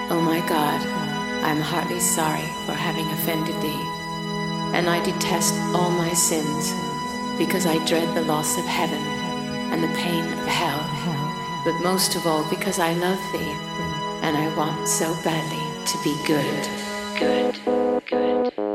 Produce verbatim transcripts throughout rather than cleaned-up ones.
O my God, I am heartily sorry for having offended thee, and I detest all my sins, because I dread the loss of heaven and the pain of hell, but most of all because I love thee, and I want so badly to be good, good, good, good.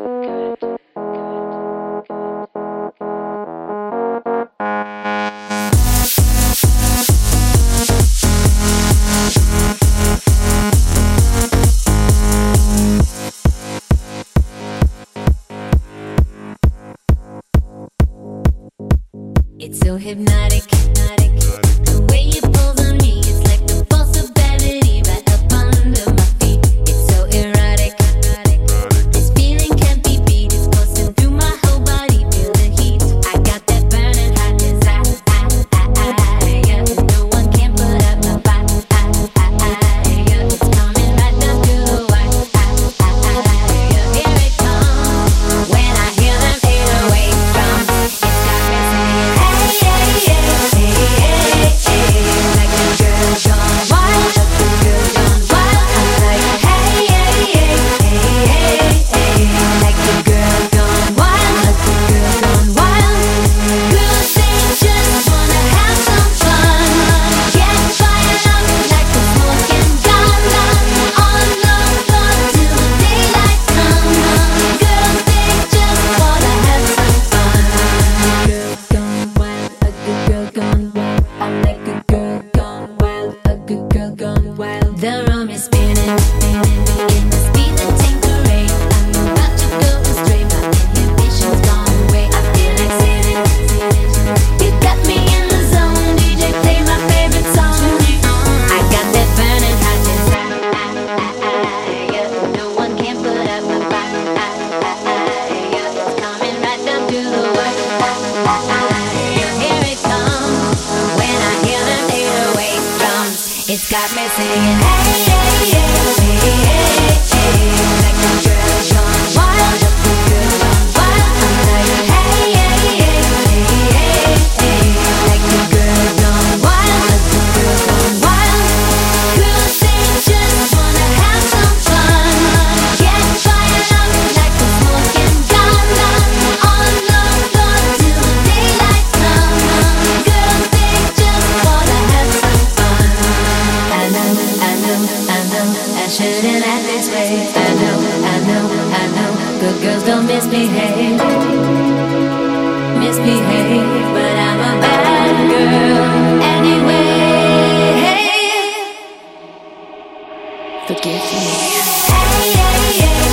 It's so hypnotic, hypnotic. The way you pull on me, it's like the force of gravity right up under my feet. It's so erotic, erotic. This feeling can't be beat. It's coursing through my whole body, feel the heat. I got that burning hot desire. Yeah. No one can put up my fight. Yeah. It's coming right down to the wire. Yeah. Here it comes when I hear them eight oh eight drums. It's got me singing. The room is spinning, spinning, begin to speed the tinkerade. I'm about to go astray, my inhibitions gone away. I feel like sitting, sitting. You got me in the zone, D J play my favorite song. I got that burning hot desire. No one can put up my fight. It's coming right down to the wire. Here it comes when I hear them eight oh eight drums. It's got me singing, hey, hey, hey, hey, hey, hey. Like the girl gone wild, the girl gone wild. I'm like, hey, hey, hey, hey, hey, hey. Like the girl gone wild, the girl gone wild. Girls, they just wanna have some fun. Get fired up like the smoking gun. On the floor till the daylight comes. Girls, they just wanna have some fun. I know, I know, I know, I shouldn't act this way. I know, I know, I know, good girls don't misbehave, misbehave, but I'm a bad girl anyway. Forgive me. Hey, hey, hey.